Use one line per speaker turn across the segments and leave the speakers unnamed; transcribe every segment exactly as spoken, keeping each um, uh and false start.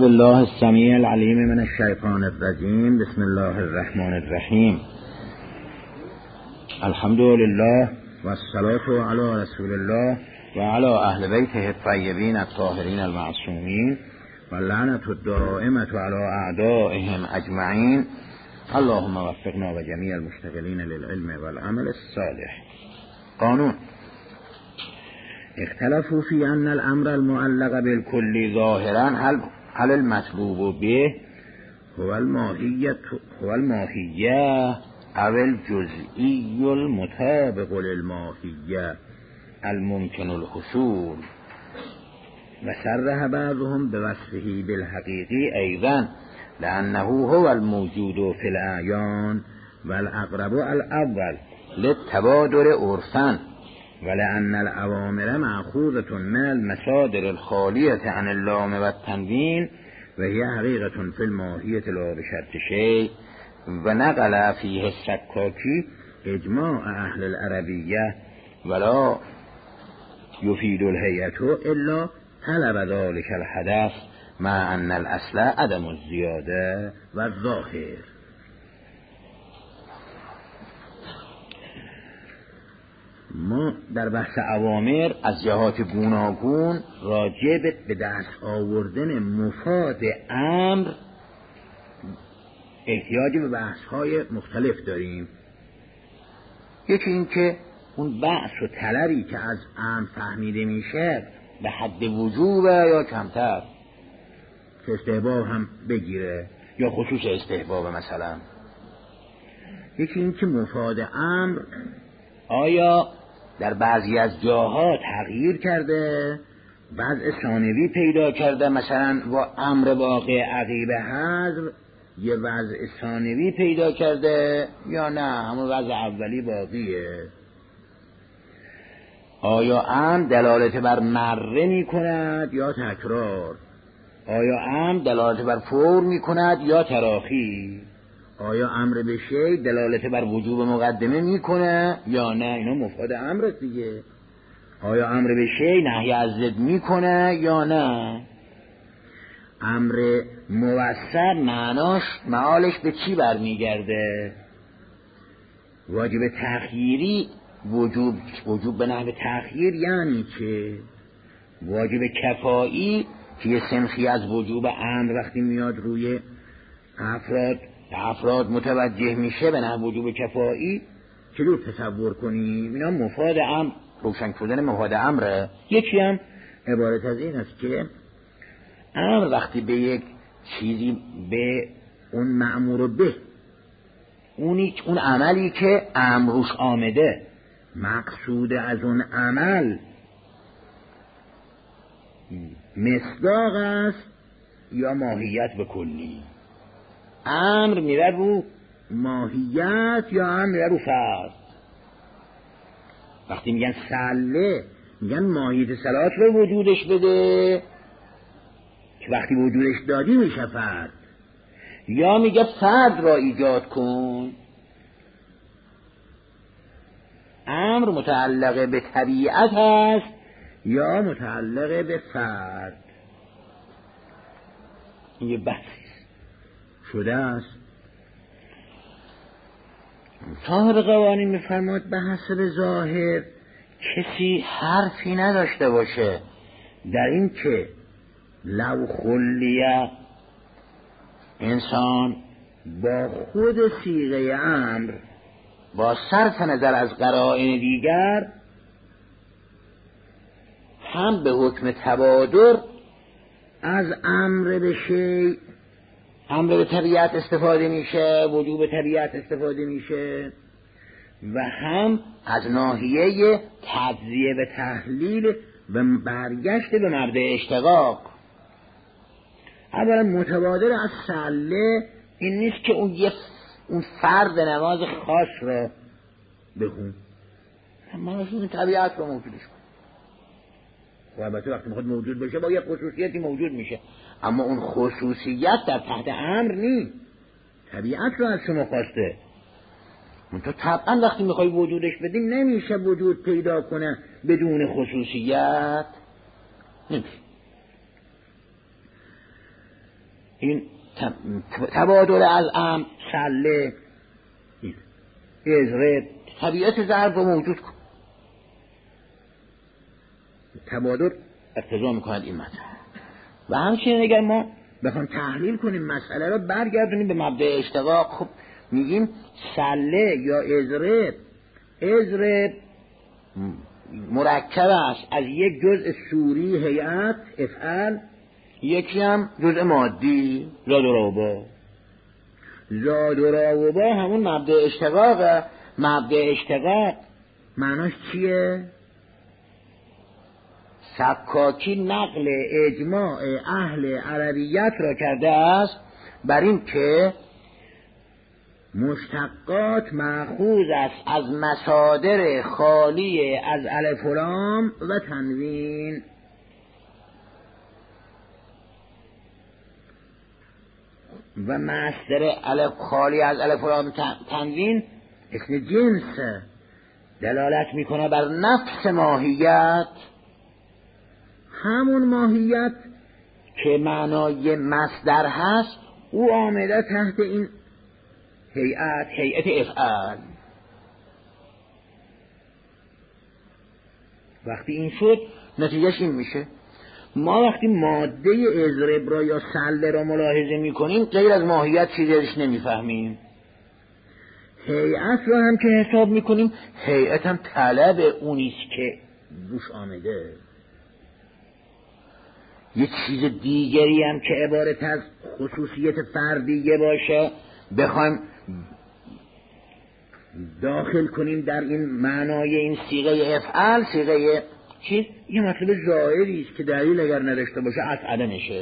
بالله السمیع العلیم من الشیطان الرجیم. بسم الله الرحمن الرحیم. الحمد لله و الصلاة علی رسول الله و علی اهل بیته الطیبین الطاهرین المعصومین و لعنت الدائمة علی اعدائهم اجمعین. اللهم وفقنا و جمیع المشتغلین للعلم والعمل الصالح. قانون: اختلفوا في أن الأمر المعلق بالكل ظاهرا هل هل المطلوب به هو الماهية هو الماهية أو الجزئي المطابق للماهية الممكن الحصول. وصرح بعضهم بوصفه بالحقيقي أيضا لأنه هو الموجود في الأعيان والأقرب الأول للتبادر عرفا، ولأن الأوامر مأخوذة من المصادر الخالية عن اللام والتنوين وهي حقيقة في الماهية لا بشرط شيء. ونقل فيه السكاكي إجماع أهل العربية ولا يفيد الهيئة إلا طلب ذلك الحدث مع أن الأصل عدم الزيادة والظاهر. ما در بحث اوامر از جهات گوناگون راجع به دست آوردن مفاد امر احتیاج به بحث های مختلف داریم. یکی این که اون بحث و طلبی که از امر فهمیده میشه به حد وجوبه یا کمتر، که استحباب هم بگیره یا خصوص استحباب مثلا. یکی این که مفاد امر آیا در بعضی از جاها تغییر کرده، وضع ثانوی پیدا کرده، مثلا با امر واقع عقیب حذف یه وضع ثانوی پیدا کرده، یا نه همون وضع اولی باقیه. آیا امر دلالت بر مره می کند یا تکرار؟ آیا امر دلالت بر فور می کند یا تراخی؟ آیا امر به شی دلالت بر وجوب مقدمه میکنه یا نه؟ اینا مفاد امر دیگه. آیا امر به شی نهی از ضد میکنه یا نه؟ امر موثر معناش معالش به چی برمیگرده؟ واجب تأخیری وجوب وجوب به نحو تأخیر یعنی چه؟ واجب کفایی که یه سنخی از وجوب امر وقتی میاد روی افراد افراد متوجه میشه به نحو وجوب کفایی، چطور تصور کنیم؟ اینا مفاد امر، روشن شدن مفاد امره. یکی هم عبارت از این است که امر وقتی به یک چیزی، به اون مأمور به، اونی اون عملی که امر روش آمده مقصود از اون عمل مصداق است یا ماهیت به کلی. امر میره رو ماهیت یا امر میره رو فرد. وقتی میگن سله میگن ماهیت صلات رو وجودش بده که وقتی وجودش دادی میشه فرد، یا میگه فرد را ایجاد کن. امر متعلق به طبیعت هست یا متعلق به فرد؟ این یه بحثی شده است. صاحب قوانین میفرماید به حسب ظاهر کسی حرفی نداشته باشه در این که لو خلیه انسان با خود صیغه امر با صرف نظر از قرائن دیگر هم به حکم تبادر از امر به شی، امر به طبیعت استفاده میشه، وجوب طبیعت استفاده میشه، و هم از ناحیه تجزیه و تحلیل و برگشت به مبدأ اشتقاق. اولا متبادر از سله این نیست که اون یه اون فرد نماز خاص را بخون، اما این طبیعت رو موجودش کن. و البته وقتی میخواد موجود بشه با یه خصوصیتی موجود میشه، اما اون خصوصیت در تحت امر نیست، طبیعت رو از شما خواسته. منتها طبعا وقتی میخوای وجودش بدی نمیشه وجود پیدا کنه بدون خصوصیت، نمیشه. این تبادل از ام سله ازره طبیعت ضرب رو موجود کن، تبادل اقتضا میکند این مطلب. و همچنین اگر ما بخوام تحلیل کنیم مسئله رو برگردونیم به مبدأ اشتقاق، خب میگیم سله یا ازره، ازره مرکب است از یک جزء صوری هیئت افعال، یکی هم جزء مادی زاد و رابا. زاد و رابا همون مبدأ اشتقاقه. مبدأ اشتقاق معناش چیه؟ سکاکی نقل اجماع اهل عربیت را کرده است بر این که مشتقات مأخوذ است از مصادر خالی از الف و لام و تنوین. و مصدر الف خالی از الف و لام تنوین اسم جنس دلالت میکنه بر نفس ماهیت، همون ماهیت که معنای مصدر هست او آمده تحت این هیئت، هیئت افعال. وقتی این شد نتیجهش این میشه ما وقتی ماده اضرب را یا سله را ملاحظه میکنیم غیر از ماهیت چیزی ازش نمیفهمیم. هیئت را هم که حساب میکنیم هیئت هم طلب اونیست که روش آمده. یه چیز دیگری هم که عبارت از خصوصیت فردیه باشه بخوایم داخل کنیم در این معنای این صیغه افعال، صیغه چیز، یه مطلب ظاهری است که دلیل اگر نداشته باشه از عدمشه.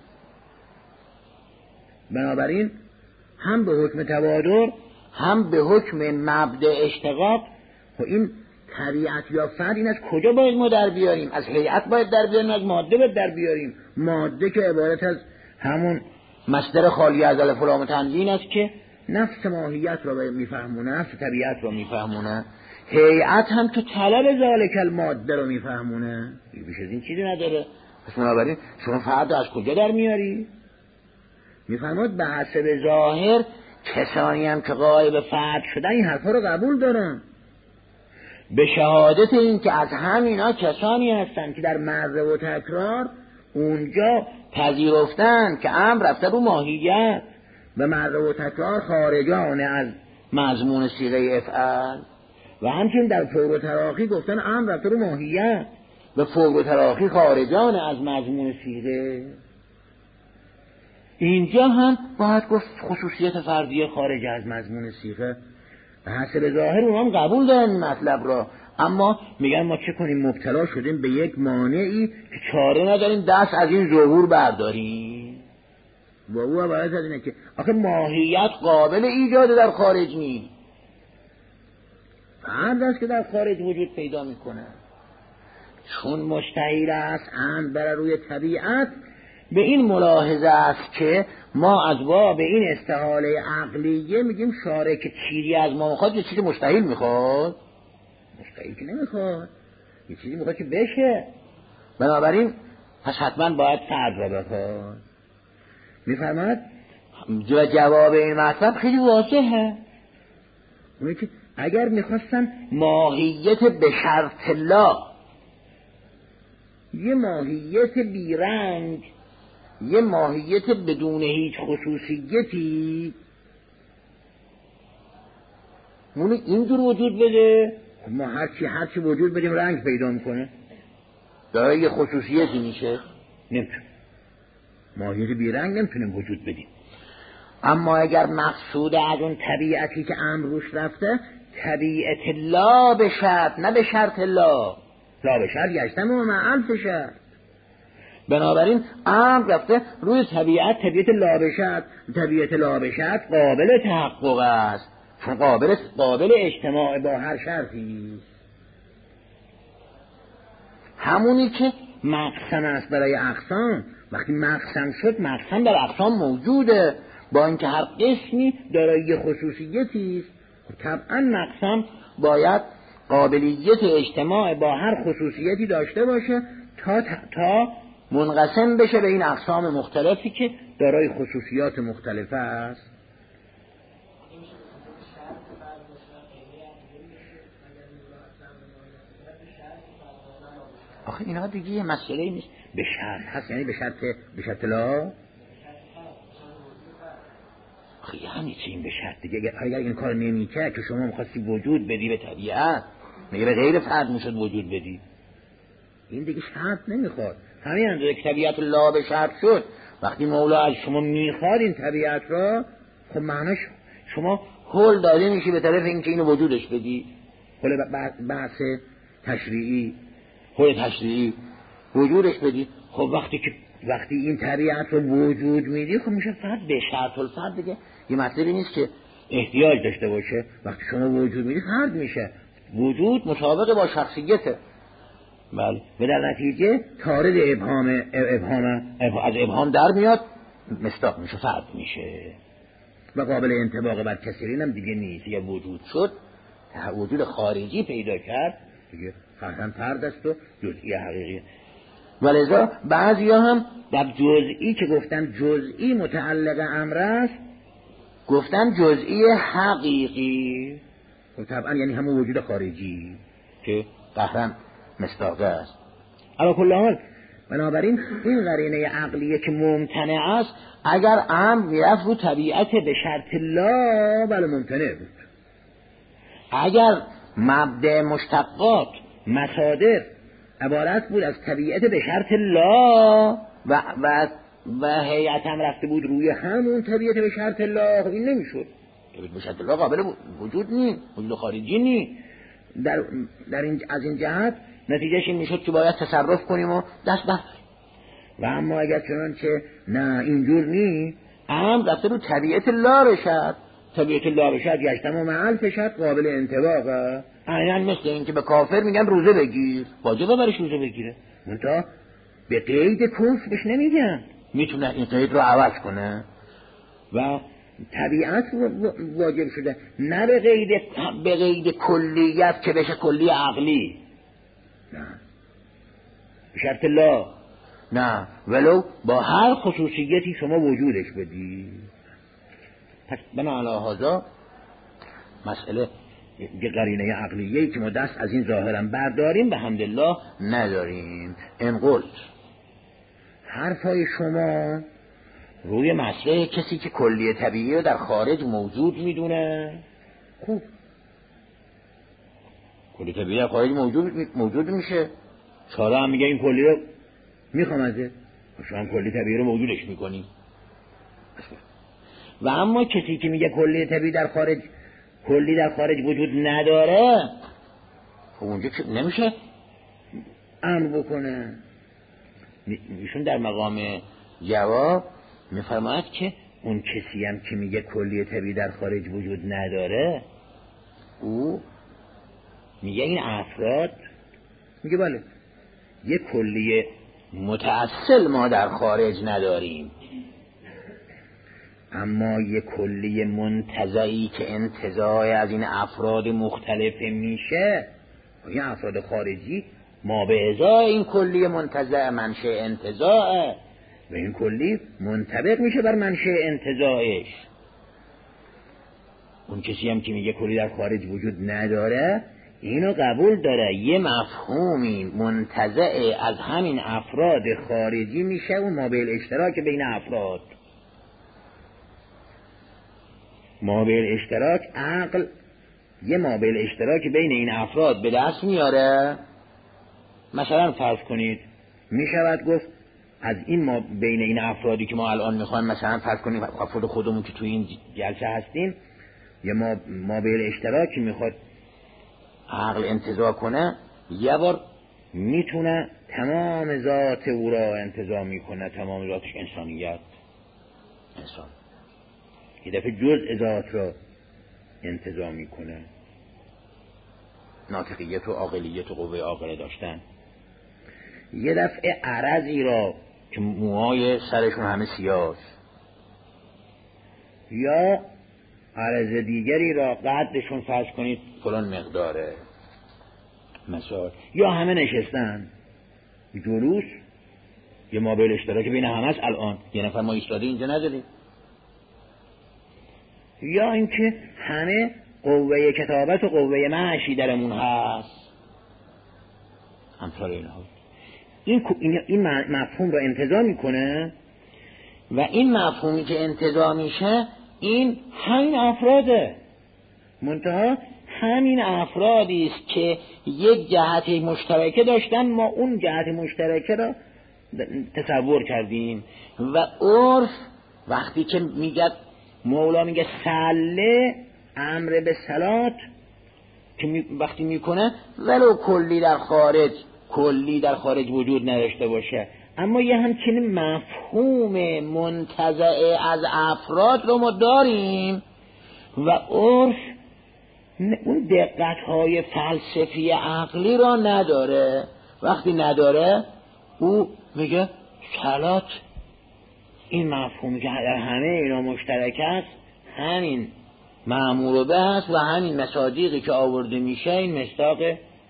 بنابراین هم به حکم تبادر هم به حکم مبدأ اشتقاق و این طبیعت یا فرد این از کجا باید ما در بیاریم؟ از هیئت باید در بیاریم، از ماده باید در بیاریم. ماده که عبارت از همون مصدر خالی از الف و لام تنوین است که نفس ماهیت را میفهمونه، نفس طبیعت را میفهمونه. هیئت هم که طلب ذالک الماده را میفهمونه. بیش از این چیزی نداره. پس بنابراین شما فرد از کجا در میاری؟ میفرماد به حسب ظاهر کسانی هم که غایب فرد شدن این حرفا رو قبول دارن، به شهادت این که از همینا کسانی هستن که در مره و تکرار اونجا پذیرفتن که امر رفته رو ماهیت و مره و تکرار خارجانه از مضمون صیغه افعال، و همچنین در فور و تراخی گفتن امر رفته رو ماهیت و فور و تراخی خارجانه از مضمون صیغه. اینجا هم باید گفت خصوصیت فردیه خارج از مضمون صیغه. به حسب ظاهر اونها هم قبول دارن این مطلب را، اما میگن ما چه کنیم؟ مبتلا شدیم به یک مانعی که چاره نداریم دست از این ظهور برداریم. و او عبارت از اینه که آخه ماهیت قابل ایجاد در خارج نیست، فرد است که در خارج وجود پیدا میکنه. چون مستحیل است امر بر روی طبیعت، به این ملاحظه است که ما از باب این استحاله عقلیه میگیم شارع که چیزی از ما میخواد یه چیزی مستحیل میخواد. مستحیل که نمیخواد، یه چیزی میخواد که بشه. بنابراین پس حتما باید فرد را بخواد. میفرماد جواب این مطلب خیلی واضحه، اونی که اگر میخواستن ماهیت به شرط لا، یه ماهیت بیرنگ، یه ماهیت بدون هیچ خصوصیتی مونه اینجور وجود بده، ما هرچی هرچی وجود بدیم رنگ پیدا میکنه، داره یه خصوصیتی میشه، نمیتونه ماهیت بیرنگ نمیتونیم وجود بدیم. اما اگر مقصود از اون طبیعتی که امر روش رفته طبیعت لا به شرط، نه به شرط لا، لا به شرط گشتم و مع الف شرط. بنابراین امر رفته روی طبیعت، طبیعت لا به شرط. طبیعت لا به شرط قابل تحقق است، چون قابل قابل اجتماع با هر شرطی، همونی که مقسم است برای اقسام. وقتی مقسم شد مقسم در اقسام موجوده، با اینکه هر قسمی دارای خصوصیتی است. طبعا مقسم باید قابلیت اجتماع با هر خصوصیتی داشته باشه تا تا منقسم بشه به این اقسام مختلفی که دارای خصوصیات مختلفه است. آخه اینا دیگه یه مسئله نیست، به شرط هست، یعنی به شرط به شرط لا. آخه یعنی چی این به شرط دیگه؟ اگر این کار نمی‌کرد که شما می‌خواستی وجود بدی به طبیعت، میگه به غیر فرد میشد وجود بدی، این دیگه شرط نمیخواد. همین اندازه که طبیعت لا به شرط شد، وقتی مولا از شما میخواد این طبیعت را، خب معناش شما هول داده میشی به طرف اینکه اینو وجودش بدی. هول بحث تشریعی، هول تشریعی وجودش بدی. خب وقتی که وقتی این طبیعت رو وجود میدی، خب میشه فرد به شرط الفرد دیگه. یه مطلبی نیست که احتیاج داشته باشه، وقتی شما وجود میدی فرد میشه. وجود مطابق با شخصیته. بله، و در نتیجه تارد ابهام ابهام از ابهام در میاد، مصداق میشه، فرد میشه و قابل انطباق بر کثیرین هم دیگه نیست. یا وجود شد، وجود خارجی پیدا کرد دیگه، فهم فرد است و جزئی حقیقی. ولذا بعضی ها هم در جزئی که گفتن جزئی متعلق امر است، گفتن جزئی حقیقی، و طبعا یعنی همون وجود خارجی که قهرن مصداقه است. اما کل حال بنابراین این قرینه عقلیه که ممتنع است، اگر امر میرفت رو طبیعت به شرط لا، بله ممتنع بود. اگر مبدأ مشتقات مصادر عبارت بود از طبیعت به شرط لا و و و هیئت هم رفته بود روی همون طبیعت به شرط لا، خب این نمیشد. طبیعت به شرط لا قابل وجود نی، وجود خارجی نی. در در این از این جهت نتیجهش این میشد که باید تصرف کنیم و دست بر. و اما اگر چنانچه نه اینجور نی، امر رفته رو طبیعت لا رشد، طبیعت لا رشد گشتم و معل فشد قابل انطباقه. یعنی مثل این که به کافر میگن روزه بگیر، واجبه برش روزه بگیره، منتها به قید کفر بهش نمیگن، میتونه این قید رو عوض کنه و طبیعت واجب شده، نه به قید به قید کلیت که بشه کلی عقلی، نه به شرط لا، نه ولو با هر خصوصیتی شما وجودش بدی. پس بنا علی هذا مسئله یه قرینه عقلیه‌ای که ما دست از این ظاهرا برداریم به حمدالله نداریم. ان قلت، حرفای شما روی مسئله کسی که کلیه طبیعی رو در خارج موجود میدونه، خوب، کلیه طبیعی در خارج موجود موجود میشه، چاره هم میگه این کلیه رو میخوام ازه، شما هم کلیه طبیعی رو موجودش میکنی. و اما کسی که میگه کلیه طبیعی در خارج کلی در خارج وجود نداره، خب اونجا نمیشه امر بکنه. ایشون در مقام جواب میفرماید که اون کسی هم که میگه کلیه طبیعی در خارج وجود نداره، او میگه این افراد، میگه بله یه کلیه متأصل ما در خارج نداریم، اما یه کلی منتزعی که انتزاع از این افراد مختلفه میشه، این افراد خارجی ما به ازای این کلی منتزع منشأ انتزاعه و این کلی منطبق میشه بر منشأ انتزاعش. اون کسی هم که میگه کلی در خارج وجود نداره، اینو قبول داره یه مفهومی منتزع از همین افراد خارجی میشه و ما به اشتراک بین افراد، مابعد اشتراک عقل یه مابعد اشتراک بین این افراد به دست میاره. مثلا فرض کنید میشود گفت از این ما بین این افرادی که ما الان میخوایم، مثلا فرض کنید افراد خودمون که تو این جلسه هستیم، یه ما مابعد اشتراکی میخواد عقل انتزاع کنه، یه بار میتونه تمام ذات او را انتزاع میکنه، تمام ذاتش انسانیت، انسان یه دفعه جزء ذات را انتزاع میکنه، ناطقیت و عاقلیت و قوه عاقله داشتن. یه دفعه عرضی را که موهای سرشون همه سیاه، یا عرض دیگری را قدشون فرض کنید فلان مقداره مثلا، یا همه نشستن جلوس یه مابل اشتراک بین همه است. الان یه نفر ما ایستاده اینجا نداریم. یا اینکه همه قوه کتابت و قوه معشی درمون هست. امثال اینها. این این مفهوم رو انتزاع میکنه و این مفهومی که انتزاع میشه این همین افراده. منتها همین افرادی است که یک جهت مشترکه داشتن، ما اون جهت مشترکه را تصور کردیم و عرف وقتی که میگه مولا میگه سله امر به صلات که می وقتی میکنه ولو کلی در خارج کلی در خارج وجود نداشته باشه، اما یه همچنین مفهوم منتزع از افراد رو ما داریم و عرف اون دقت‌های فلسفی عقلی را نداره. وقتی نداره او میگه صلات این مفهومی که در همه اینا مشترک است همین مأمور به است و همین مصادیقی که آورده میشه این مصداق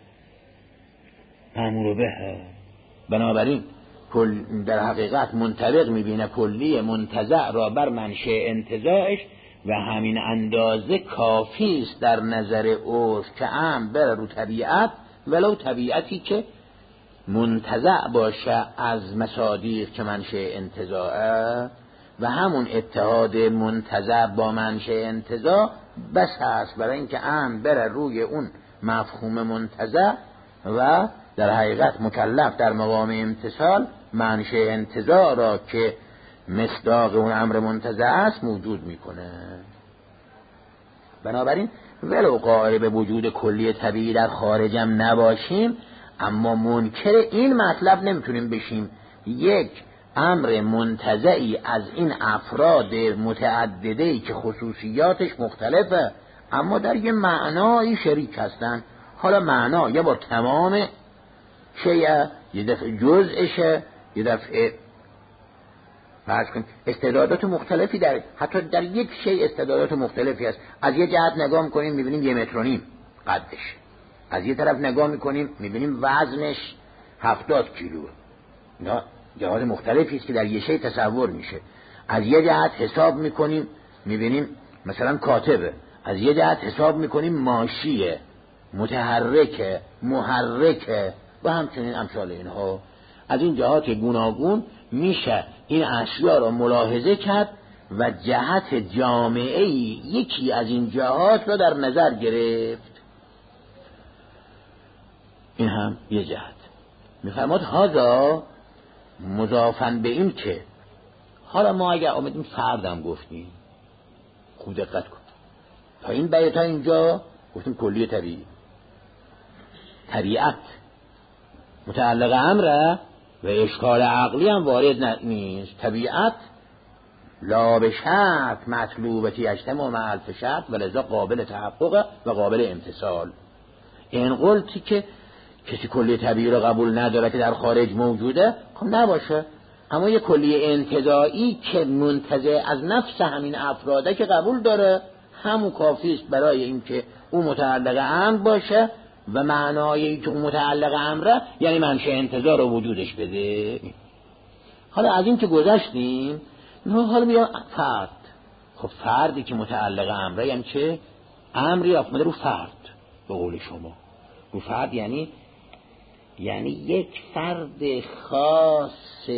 مأمور به. بنابراین در حقیقت منطبق میبینه کلی منتزع را بر منشأ انتزاعش و همین اندازه کافی است در نظر عرف که هم بره رو طبیعت، ولو طبیعتی که منتزع باشه از مصادیق که منشأ انتزاعه و همون اتحاد منتزع با منشأ انتزاع بس هست برای اینکه هم بره روی اون مفهوم منتزع و در حقیقت مکلف در مقام امتصال منشأ انتزاع را که مصداق اون امر منتزع است موجود میکنه. بنابراین ولو قائل به وجود کلی طبیعی در خارجم نباشیم، اما منکر این مطلب نمیتونیم بشیم یک امر منتزعی از این افراد متعدده‌ای که خصوصیاتش مختلفه اما در یه معنایی شریک هستن. حالا معنا یه بار تمام شیء، یه دفعه جزءشه، یه دفعه فرض کن استعدادات مختلفی در حتی در یک شیء استعدادات مختلفی هست. از یه جهت نگاه میکنیم میبینیم یه متر و نیم قدش، از یه طرف نگاه میکنیم میبینیم وزنش هفتاد کیلو. اینا جهات مختلفی است که در یه شیء تصور میشه. از یه جهت حساب میکنیم میبینیم مثلا کاتبه، از یه جهت حساب میکنیم ماشیه، متحرکه، محرکه و همچنین امثال اینها. از این جهات گوناگون میشه این اشیاء را ملاحظه کرد و جهت جامعه یکی از این جهات را در نظر گرفت. این هم یه جهت. میفرماد هذا مضافن به این که حالا ما اگر آمدیم فردم گفتیم خوب دقت کن تا این بیت تا اینجا گفتیم کلی طبیعی طبیعت متعلق امره و اشکال عقلی هم وارد نیست. طبیعت لا به شرط مطلوبتی اجتماع مع الف شرط و لذا قابل تحقق و قابل امتصال. این قلتی که کسی کلی طبیعی رو قبول نداره که در خارج موجوده خب نباشه، اما یه کلی انتزاعی که منتزع از نفس همین افراده که قبول داره همون کافی است برای اینکه اون متعلق امر باشه و معنایی که اون متعلق امره یعنی منشأ انتزاع رو وجودش بده. حالا از این که گذشتیم حالا میگم فرد. خب فردی که متعلق امره یعنی چه؟ امری آمده رو فرد. به قول شما رو فرد یعنی یعنی یک فرد خاص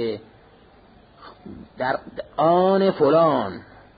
در آن فلان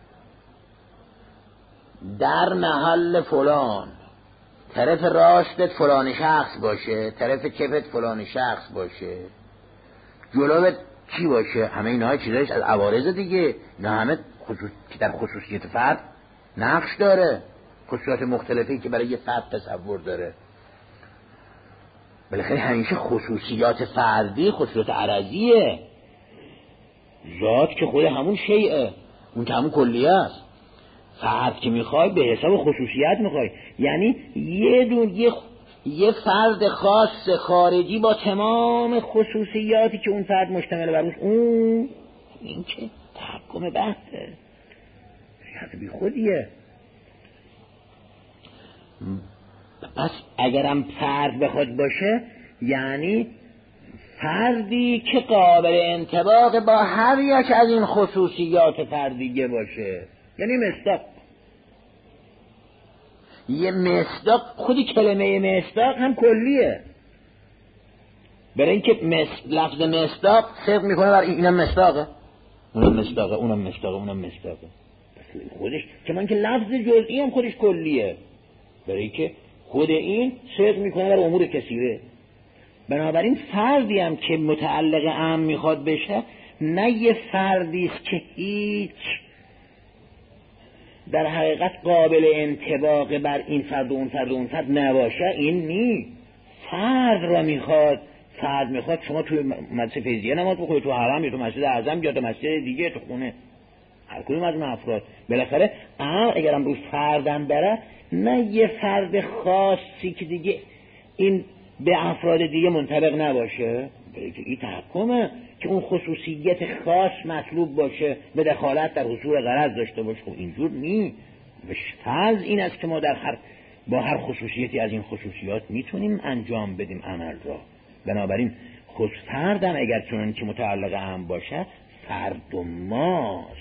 در محل فلان، طرف راستت فلان شخص باشه، طرف چپت فلان شخص باشه، جلوت چی باشه، همه اینها چیزایش از عوارض دیگه. اینا همه خصوص... که در خصوصیت فرد نقش داره، خصوصیات مختلفی که برای یه فرد تصور داره. بالاخره همیشه خصوصیات فردی خصوصیات عرضیه. ذات که خود همون شیئه، اون که همون کلیه است. فرد که میخوای به حساب خصوصیت میخوای، یعنی یه دون یه, یه فرد خاص خارجی با تمام خصوصیاتی که اون فرد مشتمل بر اون، این که تحکم بحثه، شرط بی خودیه. پس اگرم فرد بخواد باشه یعنی فردی که قابل انطباق با هر یک از این خصوصیات فردیه باشه، یعنی مصداق. یه مصداق، خودی کلمه مصداق هم کلیه، برای اینکه مص... لفظ مصداق صدق میکنه بر اینم مصداقه، اونم مصداقه، اونم مصداقه، اونم مصداقه. خودش که من که لفظ جزئی هم خودش کلیه، برای اینکه خود این صدق میکنه بر امور کثیره. بنابراین فردی هم که متعلق عام میخواد بشه، نه یه فردی است که هیچ در حقیقت قابل انطباق بر این فرد و اون فرد و اون فرد نباشه، این نی. فرد را میخواد، فرد میخواد شما توی مدرسه فیضیه نماز بخونی، تو حرم یا تو مسجد اعظم یا تو مسجد دیگه، تو خونه، هر کدوم از اون افراد. بالاخره اگر هم روی فردم بره، نه یه فرد خاصی که دیگه این به افراد دیگه منطبق نباشه، برای که این تحکمه که اون خصوصیت خاص مطلوب باشه، به دخالت در حصول غرض داشته باشه. خب اینجور نی. فرض این است که ما در هر با هر خصوصیتی از این خصوصیات میتونیم انجام بدیم عمل را. بنابراین خود فردم اگر چنان که متعلق هم باشه، فرد و ماست،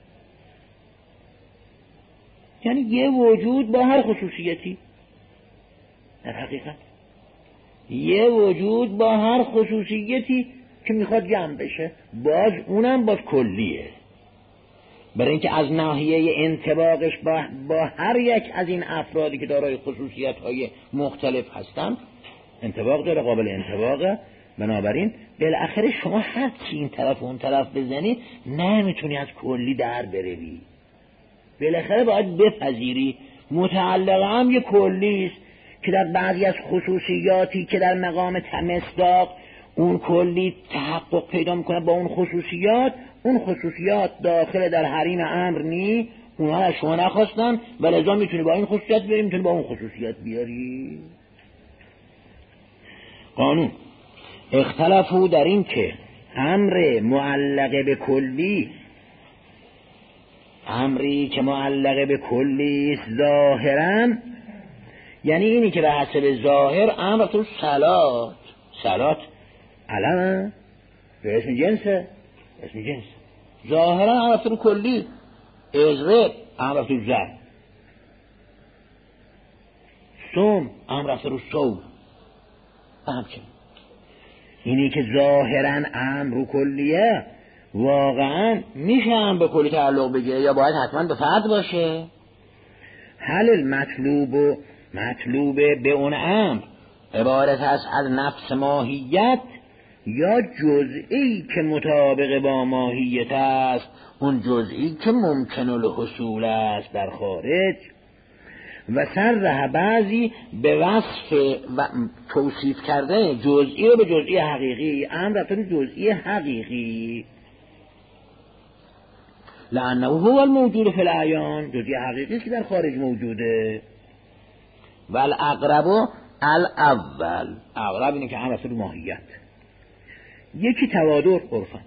یعنی یه وجود با هر خصوصیتی. در حقیقت یه وجود با هر خصوصیتی که میخواد جمع بشه، باز اونم باز کلیه، برای اینکه از ناحیه انطباقش با, با هر یک از این افرادی که دارای خصوصیت‌های مختلف هستن انطباق داره، قابل انطباقه. بنابراین بالاخره شما هر چی این طرف و اون طرف بزنی نمیتونی از کلی در بروی، بالاخره باید بپذیری متعلق هم یه کلی است که در بعضی از خصوصیاتی که در مقام مصداق اون کلی تحقق پیدا میکنه با اون خصوصیات، اون خصوصیات داخل در حریم امر نی، اونها از شما نخواستن و لذا میتونی با این خصوصیت بیاری، میتونی با اون خصوصیت بیاری. قانون اختلافو در این که امر معلق به کلی، امری که معلق به کلی است ظاهراً، یعنی اینی که به حسب ظاهر امر تو صلات، صلات علم به اسم جنسه، اسم جنس ظاهرا امر تو کلی، ازرق امر تو زر، سوم امر تو صوم. همچنین اینی که ظاهرا امر کلیه، واقعا میشه هم به کلی تعلق بگیره یا باید حتما به فرد باشه؟ حل المطلوب و مطلوب به اون امر عبارت است از نفس ماهیت یا جزئی که مطابق با ماهیت است، اون جزئی که ممکن الحصول است در خارج. و سرح بعضی به وصف و توصیف کرده جزئی رو به جزئی حقیقی، امر رفتن جزئی حقیقی، لانه هو الموجود فی الاعیان، جزئی حقیقی که در خارج موجوده. و الاقرب الاول، اقرب اینه که امر رفتن ماهیت، یکی توادر عرفا،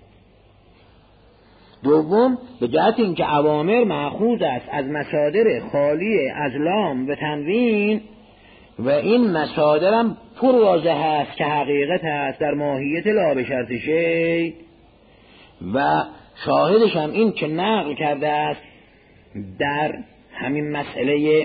دوم به جهت اینکه اوامر مأخوذ است از مصادر خالی از لام و تنوین و این مصادر هم پر واضح است که حقیقت است در ماهیت لا به شرط شی. و شاهدش هم این که نقل کرده است در همین مسئله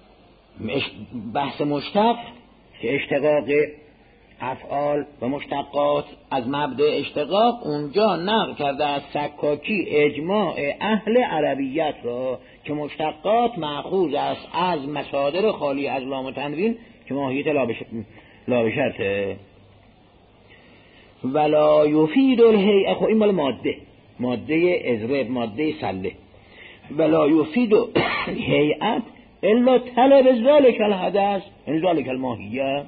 بحث مشتق که اشتقاق افعال و مشتقات از مبدأ اشتقاق، اونجا نقل کرده از سکاکی اجماع اهل عربیت را که مشتقات مأخوذ است از مصادر خالی از لام و تنوین که ماهیت لا به شرطه. ولا یفید الهیئه، خب این مال ماده، ماده ازرب، ماده سله. ولا یفید الهیئت الا طلب ذلک الحدث، یعنی ذلک الماهیه.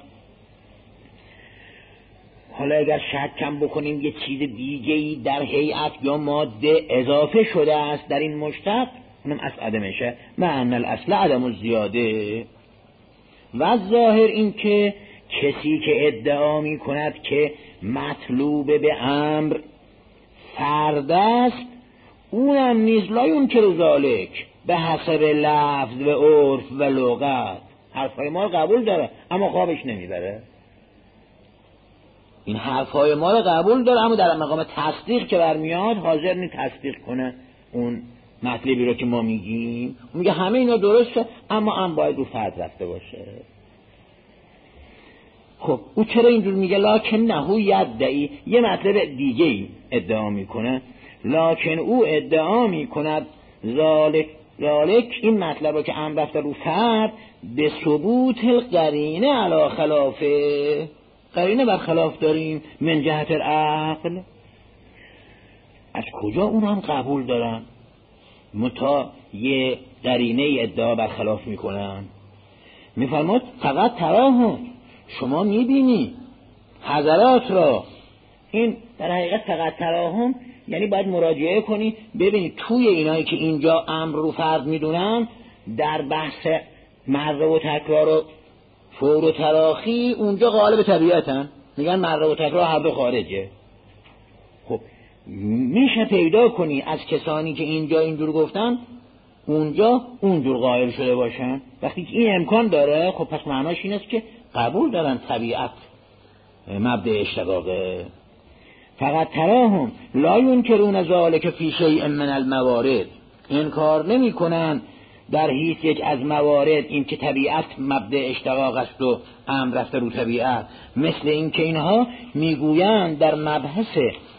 حالا اگر شک کم بکنیم یه چیز دیگه‌ای در هیئت یا ماده اضافه شده است در این مشتق، اونم از عدمشه، معنی الاصل عدم الزیاده. و ظاهر این که کسی که ادعا می کند که مطلوب به امر فرد است، اونم نیز لا ینکر ذالک به حسب لفظ و عرف و لغت، حرفای ما قبول داره اما خوابش نمیبره. این حرفهای ما رو قبول داره، اما در مقام تصدیق که برمیاد حاضر نیست تصدیق کنه اون مطلبی رو که ما میگیم. میگه همه اینا درسته اما هم باید رو فرد رفته باشه. خب او چرا اینجور میگه؟ لکن نهو یدعی، یه مطلب دیگه ای ادعا میکنه. لکن او ادعا میکند ذالک ذالک این مطلب رو که هم رفته رو فرد به ثبوت القرینه علی خلافه، قرینه برخلاف داریم من جهت العقل. از کجا اون هم قبول دارن متا یه قرینه ادعا برخلاف میکنن؟ میفرماد فقط تراهم، شما میبینی حضرات را. این در حقیقت فقط تراهم یعنی باید مراجعه کنی ببینی توی اینایی که اینجا امر رو فرض میدونن در بحث مره و تکرار و فور و تراخی اونجا غالب طبیعتن، میگن مره و تکرار هر دو خارجه. خب میشه پیدا کنی از کسانی که اینجا اینجور گفتن اونجا اونجور قائل شده باشن. وقتی که این امکان داره خب پس معناش این است که قبول دارن طبیعت مبدأ اشتقاقه. فقط تراهم لا ينکرون ذلک فی شیء من الموارد، انکار نمی کنن در هیچ یک از موارد این که طبیعت مبدأ اشتقاق است و امر رفته رو طبیعت، مثل این که اینها میگویند در مبحث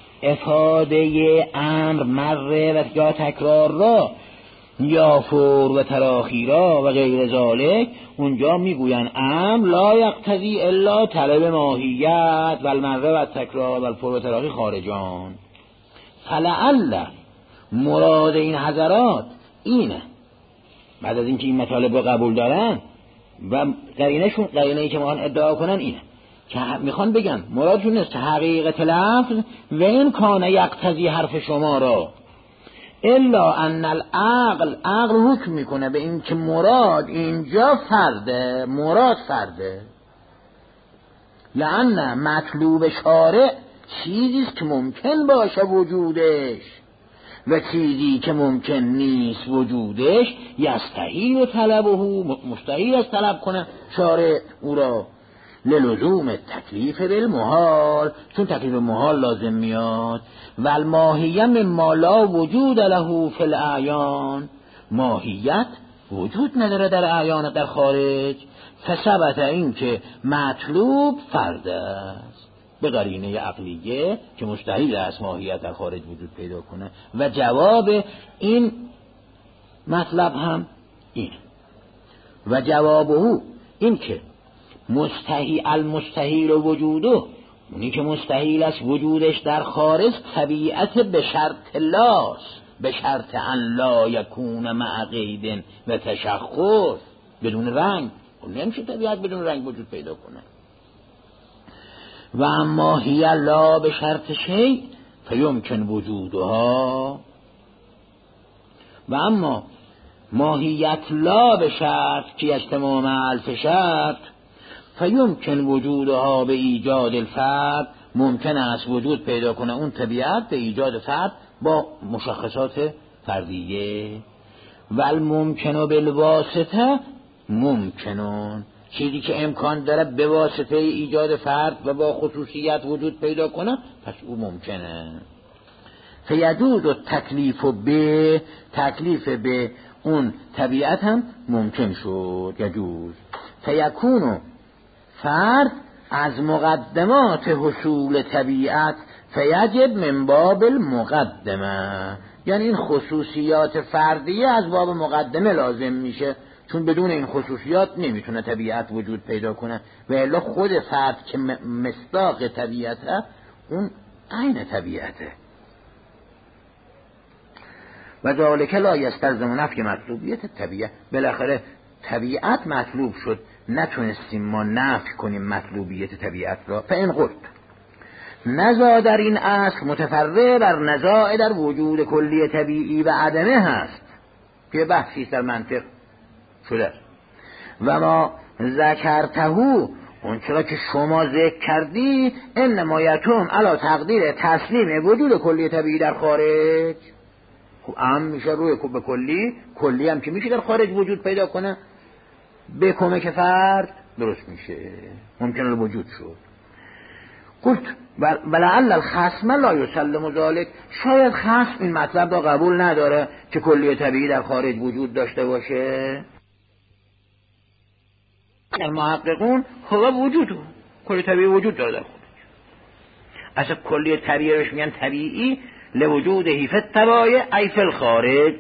افاده امر مره و یا تکرار را یا فور و تراخی را و غیر ذالک، اونجا میگوین امر لا یقتضی الا طلب ماهیت و المره و تکرار و الفور و تراخی خارجان. فلعل مراد این حضرات اینه، بعد از اینکه این مطالب رو قبول دارن و قرینهشون قرینه‌ای که میخوان ادعا کنن اینه که میخوان بگن مرادشون است حقیقت لفظ و این کان یقتضی حرف شما را الا ان العقل، عقل حکم میکنه به این که مراد اینجا فرده، مراد فرده. لأن مطلوب شارع چیزیست که ممکن باشه وجودش و چیزی که ممکن نیست وجودش یستحیل طلبه، مستحیل است طلب کنه شارع او را. للزوم تکلیف بالمحال، چون تکلیف محال لازم میاد. و الماهیه مما لا وجود له فی الاعیان، ماهیت وجود نداره در اعیان در خارج. فثبت این که مطلوب فرد است به قرینه عقلیه که مستحیل است ماهیت در خارج وجود پیدا کنه. و جواب این مطلب هم این و جواب او این که مستحیل المستحیل وجوده، اونی که مستحیل است وجودش در خارج طبیعت به شرط لاس، به شرط ان لا یکون مع قید و تشخص، بدون رنگ نمیشه طبیعت بدون رنگ وجود پیدا کنه. و اما هی لا به شرط شیء فیمکن وجودها، و اما ماهیت لا به شرط که اجتماع مع الف شرط فیمکن وجودها به ایجاد الفرد، ممکن است وجود پیدا کنه اون طبیعت به ایجاد فرد با مشخصات فردیه. و الممکن بالواسطه ممکنون، چیزی که امکان داره به واسطه ایجاد فرد و با خصوصیت وجود پیدا کنه پس او ممکنه. فیجوز و تکلیف به، تکلیف به اون طبیعت هم ممکن شد. یجوز فیکونو فرد از مقدمات حصول طبیعت فیجب من باب المقدمه، یعنی این خصوصیات فردیه از باب مقدمه لازم میشه، چون بدون این خصوصیات نمیتونه طبیعت وجود پیدا کنه. و الا خود فرد که مصداق طبیعته اون عین طبیعته. و ذالک لا یستلزم نفی مطلوبیت طبیعت، بالاخره طبیعت مطلوب شد، نتونستیم ما نفی کنیم مطلوبیت طبیعت را. فإن قلت نزا در این اصل متفرع بر نزاع در وجود کلی طبیعی و عدمه هست که بحثی در منطق شده. و ما ذکرتهو، اون چرا که شما ذکر کردی، انما یتم علی تقدیر تسلیم وجود کلی طبیعی در خارج. خب عام میشه روی به کلی، کلی هم که میشه در خارج وجود پیدا کنه به کمک فرد درست میشه، ممکنه وجود شد. گفت ولعل الخصم لا یسلم ذلک، شاید خصم این مطلب را قبول نداره که کلیه طبیعی در خارج وجود داشته باشه. در محققون هو وجود کلیه طبیعی وجود داره در خارج. اصلا کلیه طبیعی روش میگن طبیعی لوجوده فی الطبایع ای فی الخارج.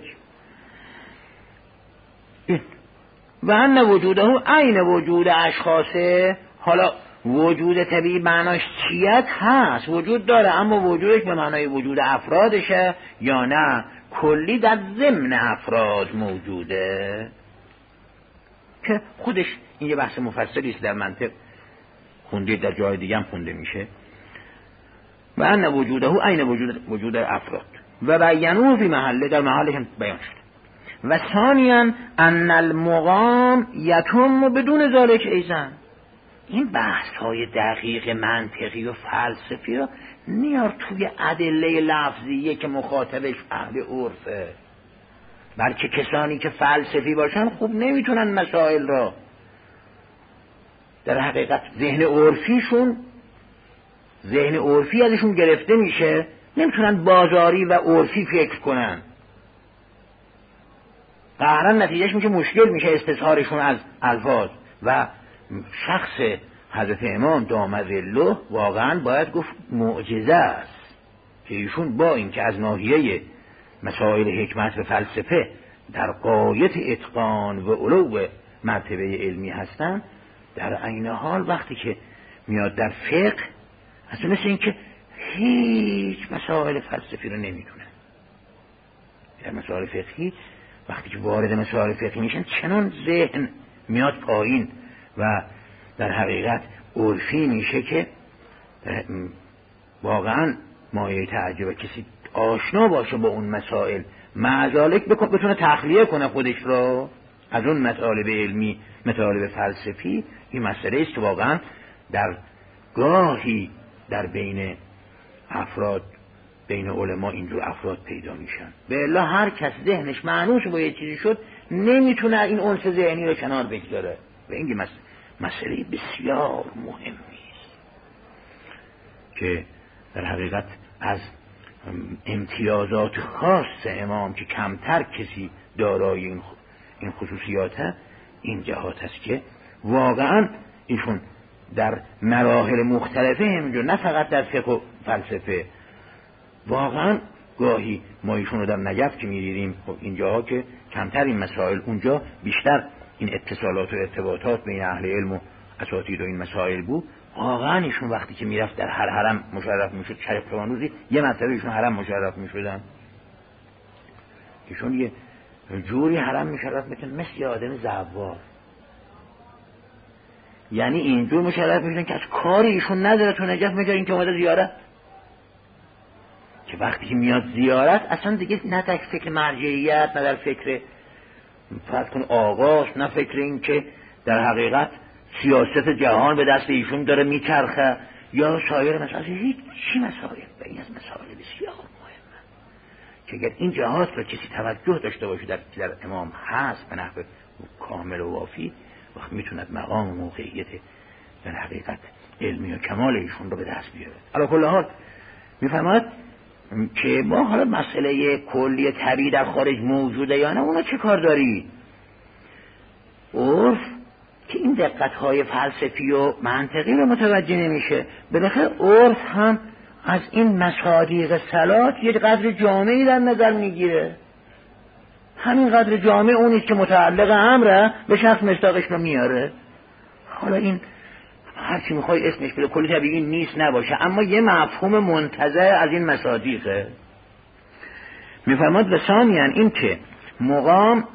و ان وجوده عین وجود اشخاصه. حالا وجود طبیعی معناش چیت هست، وجود داره، اما وجودش به معنای وجود افرادشه یا نه کلی در ضمن افراد موجوده، که خودش این یه بحث مفصلی است در منطق، خوندید در جای دیگه هم خونده میشه. و ان وجوده عین وجود وجود افراد و بیانوه فی محله، در محلش هم بیان شد. و ثانیاً ان المقام یتم بدون ذالک ایضا. این بحث های دقیق منطقی و فلسفی رو نیار توی ادله لفظیه که مخاطبش اهل عرفه، بلکه کسانی که فلسفی باشن خوب نمیتونن مسائل را، در حقیقت ذهن عرفیشون ذهن عرفی ازشون گرفته میشه، نمیتونن بازاری و عرفی فکر کنن، قهرا نتیجهش میشه مشکل میشه استظهارشون از الفاظ. و شخص حضرت امام دام ظله واقعا باید گفت معجزه است که ایشون با اینکه از ناحیه مسائل حکمت و فلسفه در غایت اتقان و علو مرتبه علمی هستن، در عین حال وقتی که میاد در فقه اصلا مثل اینکه هیچ مسائل فلسفی رو نمیدونه. در مسائل فقهی وقتی که وارد مسائل فقهی میشن چنان ذهن میاد پایین و در حقیقت عرفی میشه که واقعا مایه تعجب کسی آشنا باشه با اون مسائل، معذالک بتونه تخلیه کنه خودش را از اون مطالب علمی، مطالب فلسفی. این مسئله است که واقعا در گاهی در بین افراد، بین علما اینجور افراد پیدا میشن. به الا هر کس ذهنش معنوس با یه چیزی شد نمیتونه این انس ذهنی رو کنار بگذاره. و این مسئله مسئله بسیار مهمی است که در حقیقت از امتیازات خاص امام که کمتر کسی دارای این این خصوصیاته، این جهات است که واقعا ایشون در مراحل مختلفه همینجور، نه فقط در فقه و فلسفه، واقعا گاهی ما ایشون رو در نجف که می‌دیدیم، خب اینجاها که کمتر این مسائل، اونجا بیشتر این اتصالات و ارتباطات بین اهل علم و اساتید و این مسائل بود. واقعا ایشون وقتی که میرفت در هر حرم مشرف میشد، شریف روزی یه مرتبه ایشون حرم مشرف میشدن، ایشون یه جوری حرم مشرف میکنن مثل آدم زوار، یعنی اینجور مشرف میشدن که از کاری ایشون نداره تو نجف، مگر این که اومده زیارت، که وقتی که میاد زیارت اصلا دیگه نه در فکر مرجعیت، نه در فکر فرض کن آغاز، نه فکر این که در حقیقت سیاست جهان به دست ایشون داره میچرخه یا سایر مسائل، هیچ چی مسائل. و این از مسائل بسیار مهمه که اگر این جهات را کسی توجه داشته باشه در, در امام هست به نحو کامل و وافی، وقت میتوند مقام و موقعیت در حقیقت علمی و کمال ایشون رو به دست بیاره. علی کل حال میفرماید که ما حالا مسئله کلی طبیعی در خارج موجوده یا نه، اونا چه کار داری؟ عرف که این دقت‌های فلسفی و منطقی رو متوجه نمیشه، بالاخره عرف هم از این مصادیق صلات یه قدر جامعی در نظر میگیره، همین قدر جامع اونیست که متعلق امره به شخص مصداقش رو میاره. حالا این هرچی میخوای اسمش بده، کلی طبیعی نیست نباشه، اما یه مفهوم منتزع از این مصادیقه. میفرماد و ثانیاً این که مقام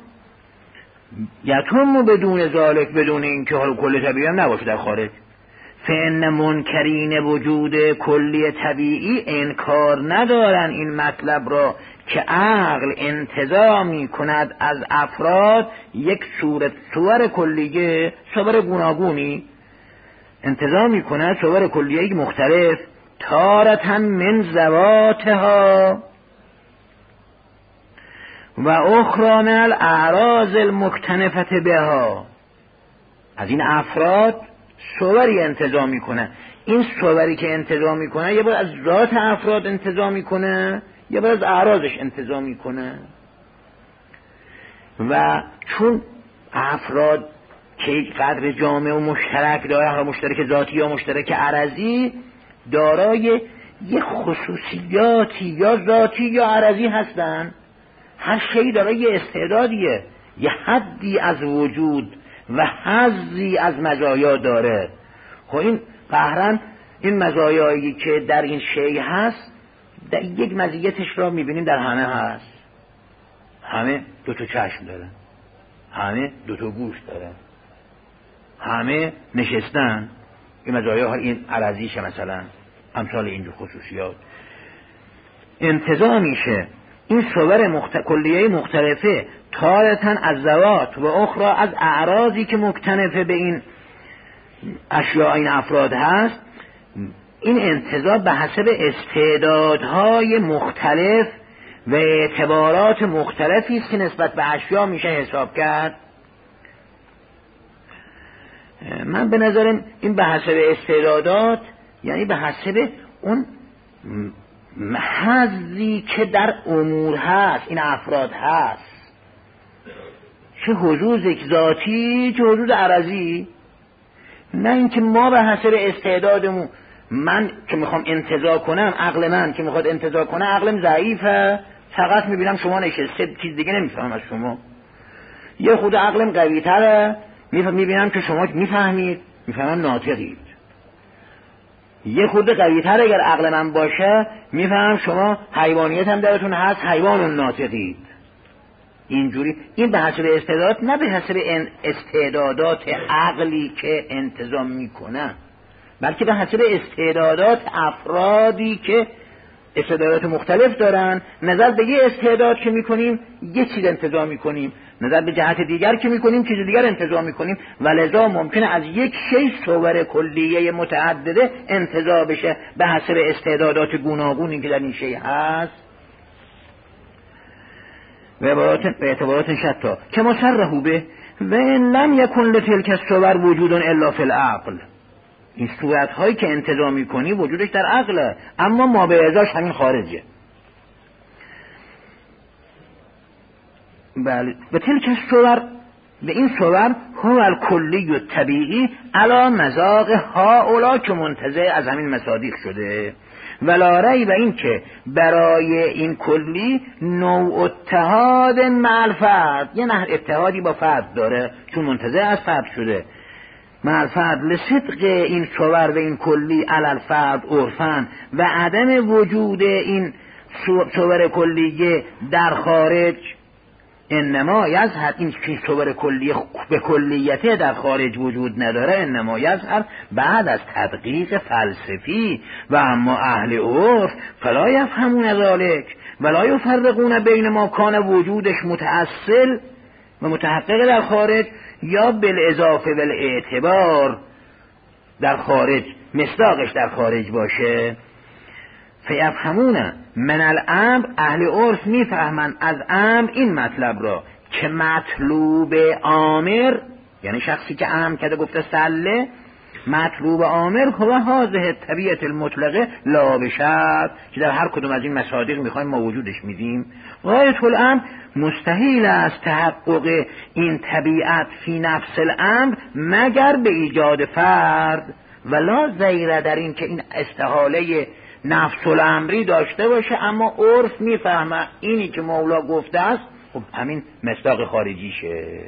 یتم بدون ذالک، بدون این که حالا کلی طبیعی هم نباشه در خارج، فإن منکرین وجود کلی طبیعی انکار ندارن این مطلب را که عقل انتزاع می کند از افراد یک صورت صور کلیه، صور گوناگونی انتزاع می کند، صور کلیه مختلف، تارة من ذواتها و اخرى من الاعراض المکتنفة بها. از این افراد صوری انتزاع می کنه. این صوری که انتزاع میکنه یه بار از ذات افراد انتزاع میکنه، یه بار از اعراضش انتزاع میکنه. و چون افراد که قدر جامع و مشترک داره، حالا مشترک ذاتی یا مشترک عرضی، دارای یه خصوصیاتی یا ذاتی یا عرضی هستن. هر شی دارای یه استعدادیه، یه حدی از وجود و حظی از مزایا داره. خب این قهرن این مزایایی که در این شی هست، در یک مزیتش را میبینیم در همه هست. همه دو تا چشم داره، همه دو تا گوش داره، همه نشستن. این مزایا این عرضیشه، مثلا امثال اینجور خصوصیات انتزاع میشه. این صور مخت... کلیه مختلفه تارتاً از ذوات و اخرى از اعراضی که مکتنفه به این اشیاء این افراد هست. این انتزاع به حسب استعدادهای مختلف و اعتبارات مختلفی است که نسبت به اشیاء میشه حساب کرد. من به نظرم این به حسب استعدادات یعنی به حسب اون حظی که در امور هست این افراد هست، چه حظوظ ذاتی چه حظوظ عرضی. نه اینکه ما به حسب استعدادمون، من که میخوام انتزاع کنم، عقل من که میخواد انتزاع کنه عقلم ضعیفه، فقط میبینم شما نشسته، چیز دیگه نمیفهم از شما. یه خود عقلم قوی تره، میبینم که شما میفهمید، میفهمم ناطقید. یه خود قوی تر اگر عقل من باشه میفهمم شما حیوانیت هم درتون هست، حیوان و ناطقید. اینجوری این به حسب استعداد، نه به حسب استعدادات عقلی که انتظام میکنه، بلکه به حسب استعدادات افرادی که استعدادات مختلف دارن. نظر به یه استعداد که میکنیم یه چیز انتظام میکنیم، نظر به جهت دیگر که میکنیم چیز دیگر انتظام میکنیم، و لذا ممکنه از یک شی صور کلیه متعدده انتظام بشه به حسب استعدادات گوناگونی که در این شی هست. و اعتبارات شتا که مصرحو به و ان لم یکن لتلک الصور وجود الا فی العقل. این صورت هایی که انتظام میکنی وجودش در عقله، اما ما به ازاش همین خارجه. بله. و تلک الصور، به این صور هو الکلی و طبیعی علی مذاق هؤلاء که منتزع از همین مصادیق شده. ولا ریب این که برای این کلی نوع اتحاد مع الفرد، یه نوع اتحادی با فرد داره چون منتزع از فرد شده. مع الفرد لصدق این صور و این کلی علی الفرد عرفاً و عدم وجود این صور کلیه در خارج. انما یظهر، این صور کلیه به کلیته در خارج وجود نداره، انما یظهر بعد از تدقیق فلسفی. و اما اهل عرف فلا یفهمون ذلک ولا یفرقون بین ما کان وجودش متأصل و متحقق در خارج یا بالاضافه والاعتبار در خارج، مصداقش در خارج باشه. فیفهمون من الامر، اهل عرف میفهمن از امر این مطلب را که مطلوب آمر، یعنی شخصی که امر کرده گفته سله، مطلوب آمر هو هذه طبیعت المطلقه لا بشرط، که در هر کدوم از این مصادیق میخوایم ما وجودش میدیم. غایت الامر مستحیل است تحقق این طبیعت فی نفس الامر مگر به ایجاد فرد، ولا زیره در این که این استحاله نفس الامری داشته باشه. اما عرف میفهمه اینی که مولا گفته است خب همین مصداق خارجیشه.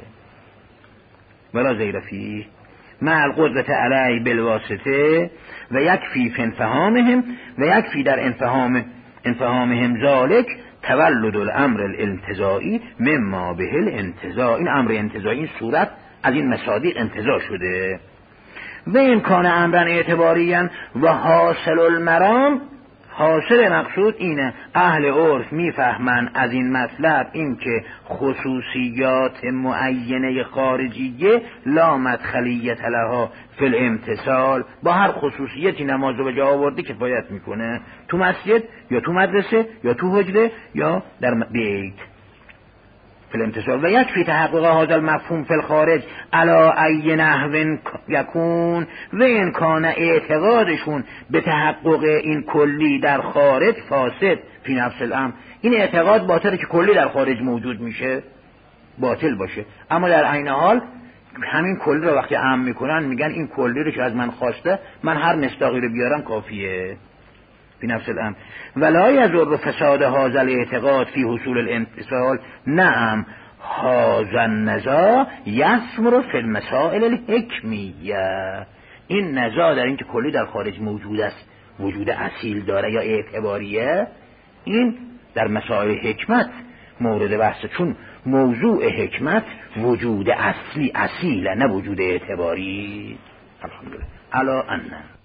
ولا زیره فی مع القدرت علی بالواسطه و یکفی فی انفهامهم و یکفی در انفهام انفهامهم ذالک تولد الامر الانتزاعی مما به الانتزاع. این امر انتزاعی، این صورت از این مصادیق انتزاع شده. و امکان امرن اعتباریاً و حاصل المرام، حاصل مقصود اینه اهل عرف میفهمن از این مطلب این که خصوصیات معینه خارجیه لا مدخلیت لها فی الامتثال، با هر خصوصیتی نماز رو به جا آورده کفایت میکنه، تو مسجد یا تو مدرسه یا تو حجره یا در بیت. فی الامتصال و یکفی تحقق هذا المفهوم فی الخارج علی ای نحو یکون و این کان اعتقادشون به تحقق این کلی در خارج فاسد فی نفس الامر، این اعتقاد باطله که کلی در خارج موجود میشه باطل باشه، اما در عین حال همین کلی رو وقتی عام میکنن میگن این کلی رو که از من خواسته من هر مصداقی رو بیارم کافیه فی نفس الامر. ولا یضر فساد هذا الاعتقاد فی حصول الامتصال، نعم هذا النزاع یثمر فی المسائل الحکمیه، این نزاع در این که کلی در خارج موجود است، وجود اصیل داره یا اعتباریه، این در مسائل حکمت مورد بحثه، چون موضوع حکمت وجود اصلی اصیله نه وجود اعتباری. الحمدلله. الا ان